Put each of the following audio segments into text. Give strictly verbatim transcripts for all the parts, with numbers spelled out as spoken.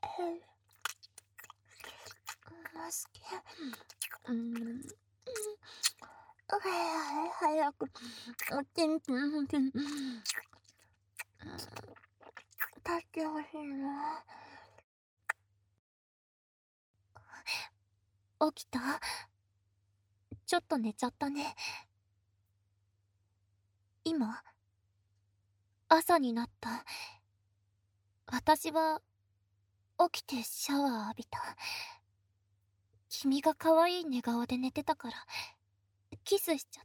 好き。うん。うん。早く、おちんちん、ちん、立ってほしいな。起きた？ちょっと寝ちゃったね。今、朝になった。私は、起きてシャワー浴びた。君が可愛い寝顔で寝てたから、キスしちゃって。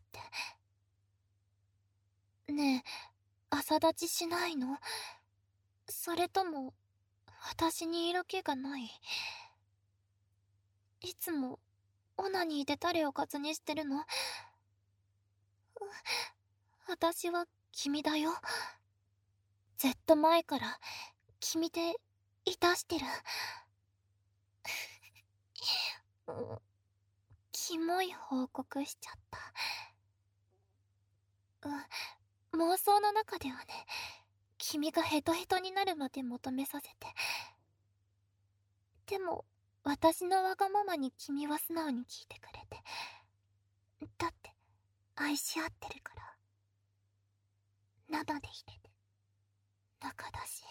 ねえ、朝立ちしないの？それとも、私に色気がない？いつも、オナニーで誰をカツにしてるの？私は君だよ。ずっと前から、君で、いたしてる。キモい報告しちゃった。うん、妄想の中ではね、君がヘトヘトになるまで求めさせて。でも、私のわがままに君は素直に聞いてくれて。だって、愛し合ってるから。生で入れて。中だし。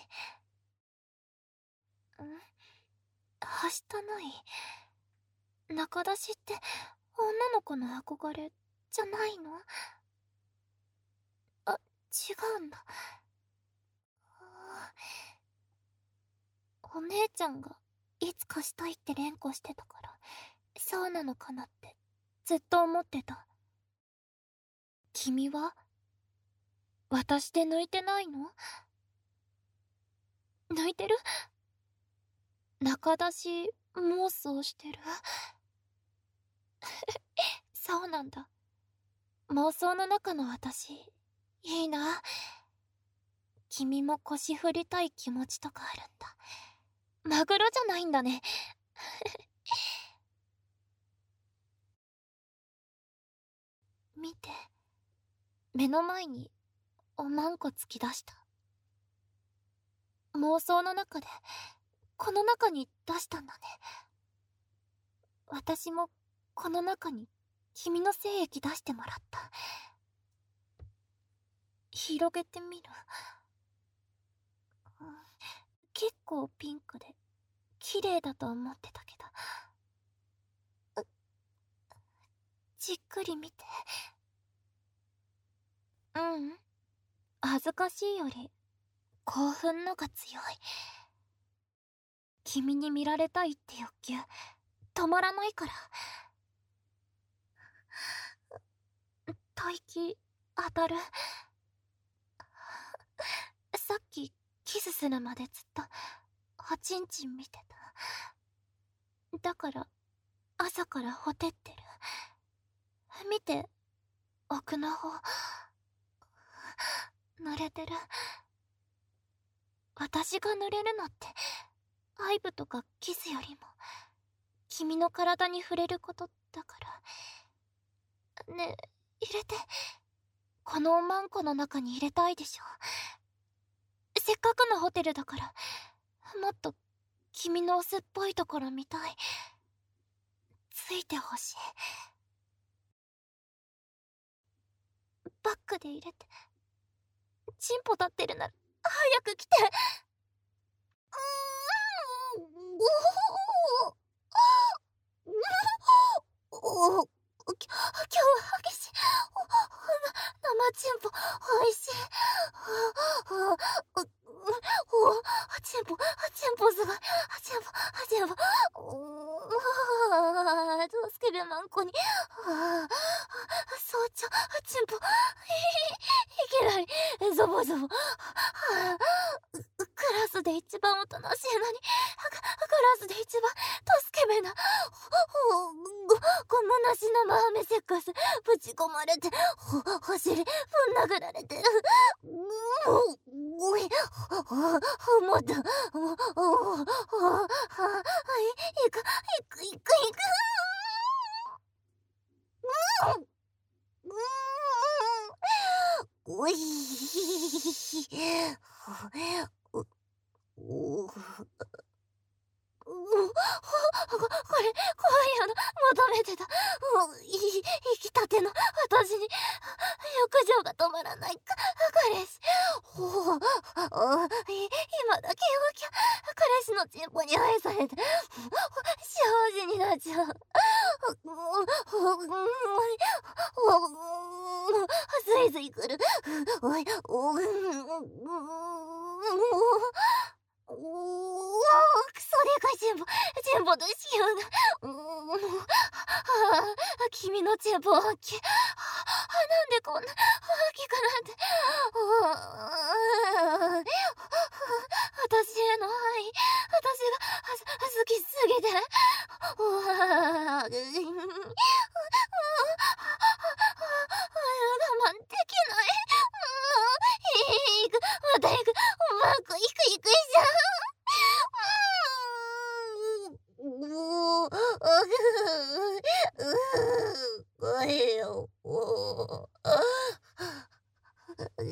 ん？はしたない。中出しって女の子の憧れじゃないの？あ、違うんだ。お姉ちゃんがいつかしたいって連呼してたから、そうなのかなってずっと思ってた。君は？私で抜いてないの？抜いてる？中出し妄想してる？そうなんだ。妄想の中の私、いいな。君も腰振りたい気持ちとかあるんだ。マグロじゃないんだね。見て。目の前に、おまんこ突き出した。妄想の中で、この中に出したんだね。私も、この中に、君の精液出してもらった。広げてみる。うん、結構ピンクで、綺麗だと思ってたけど。じっくり見て。ううん。恥ずかしいより、興奮のが強い。君に見られたいって欲求、止まらないから。吐息、当たる。さっき、キスするまでずっと、おちんちん見てた。だから、朝からほてってる。見て、奥の方。濡れてる。私が濡れるのって、愛撫とかキスよりも、君の体に触れることだから。ねえ、入れて。このおまんこの中に入れたいでしょ。せっかくのホテルだから、もっと、君のオスっぽいところ見たい。ついてほしい。バックで入れて。チンポ立ってるなら、早く来て。うーん、ごほおお、き今日は激しい。お生チンポ、おいしい。おおおチンポ、チンポすごい。チンポ、チンポ。ああ、助けるマンコに。ああ、早朝、チンポ、いけない。ゾボゾボ。ああ、クラスで一番おとなしいのに、クラスで一番助け目な。ご、ごもなし生ハメセックス、ぶち込まれて、ほ、お尻、ぶん殴られてる。もう、おい、お、もっと、お、お、お、い、いく、いく、いく、いく。うん、うん、おい、お、お、 ここれ、こういうの求めてた。もう、い、生きたての私に、浴場が止まらないか、彼氏。ほう、あい今だけ動きゃ、彼氏のチンポに愛されて、幸せになっちゃう。スイスイ来る。おい、おう、おお、クソでかいチンポ、チンポと子宮が、うーん、はあ、君のチンポは大きい。はあ、なんでこんな大きくなって、ああ、私への愛、私がは好きすぎて、うわあ、うん我慢できない。うん、行く、また行く、うまくいくいくいじゃん。うーん、もう、ううういよ、おあ、うん、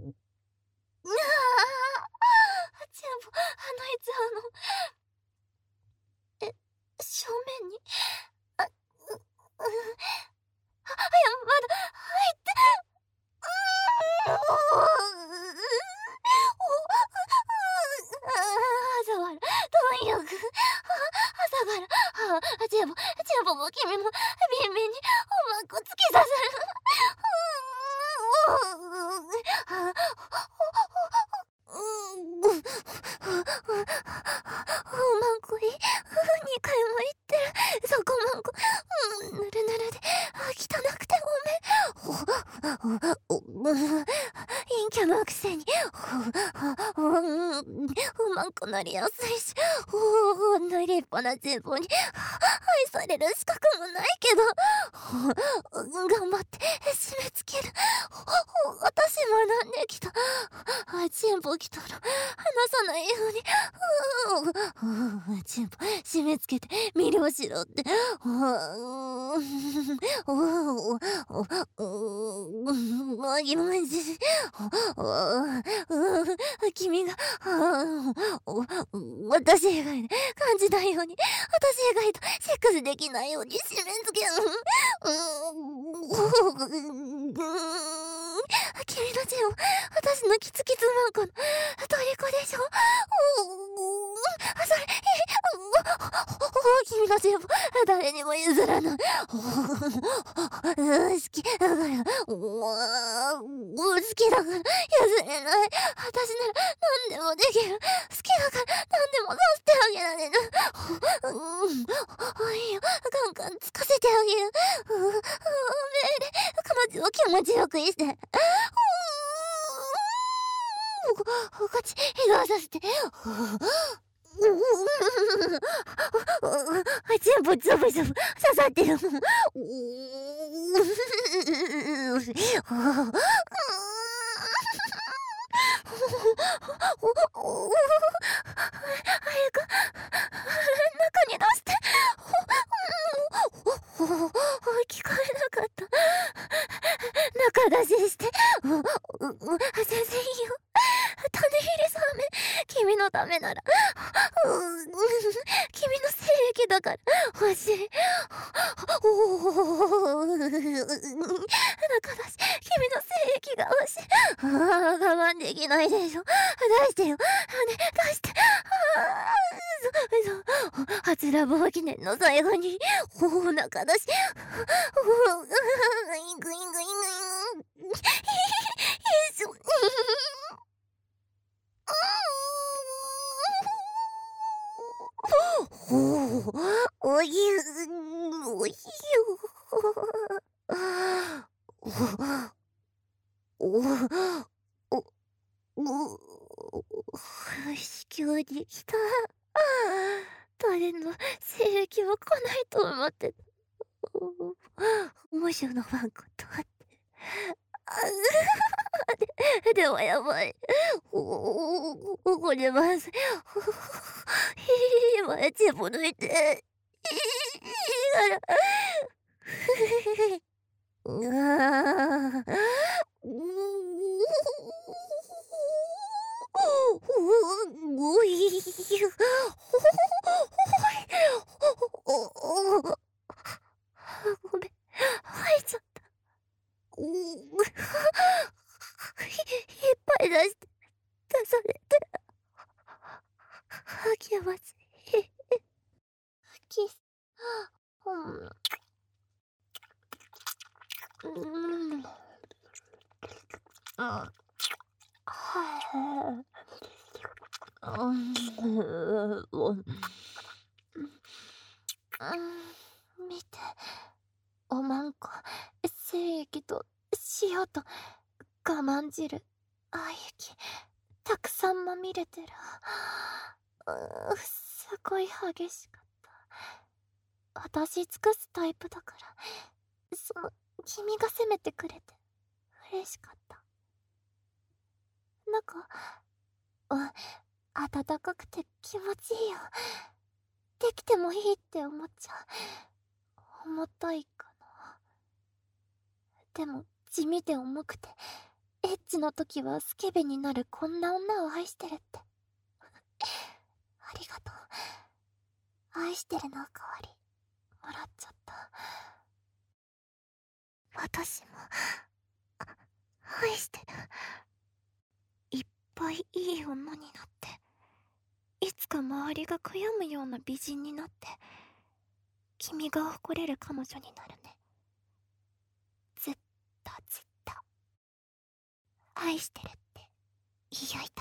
ああ、チンポ、あのいつあの、え、正面に、あ、う、うん、あ、いや、まだ入って、うーん、お朝から、貪欲、朝から、あ、チンポ、チンポも君も、ビンビンに、おまんこ突き刺さる。うん、おまんこい、にかいも言ってる。そこまんこ、ぬるぬるで、汚くてごめん。お、お、陰キャのくせに、おまんこなりやすいし、おんな立派なチンポに愛される資格もないけど、頑張って締め付ける。私学んできた。チンポ来たら離さないように。チンポ締め付けて魅了しろって。マギマジ。君が私以外で感じないように、私以外とセックスできないように締め付ける。君のチンを私のキツキツマンコの虜でしょ。それ、君のチンポ誰にも譲らない。好きだから、好きだから譲れない。私なら何でもできる。好きだから何でもさせてあげられる。いいよ、ガンガンつかせてあげる。命令、彼女を気持ちよくして。こっち、笑顔させて。全部ズブズブ刺さってる。早く中に出して。聞こえなかった。中出しして。全然いいよ。種入れさめ、君のためなら。君の精液だから欲しい。中だし、君の精液が欲しい。我慢できないでしょ。出してよ。ね、出して。初ラブ記念の最後に、お腹だし。イングイングイングイング。よいしょ。おい、おいよ。お、お、お、子宮に来た。誰の精液も来ないと思ってた。面白のワンコとあって。で、でもやばい。お、これまずい。今、チンポ抜いて。いいから。うわぁ。おい。 されて励ましキス。うんうんあはいうんうん見て、おまんこ精液と塩と我慢汁あゆきたくさんまみれてる。うーすごい激しかった。私尽くすタイプだからその君が責めてくれて嬉しかった。なんかうん暖かくて気持ちいいよ。できてもいいって思っちゃう。重たいかな。でも地味で重くてエッチの時はスケベになるこんな女を愛してるって。ありがとう。愛してるの代わりもらっちゃった。私も愛してる。いっぱいいい女になっていつか周りが悔やむような美人になって君が誇れる彼女になるね。ずっとずっと愛してるって言い合いたい。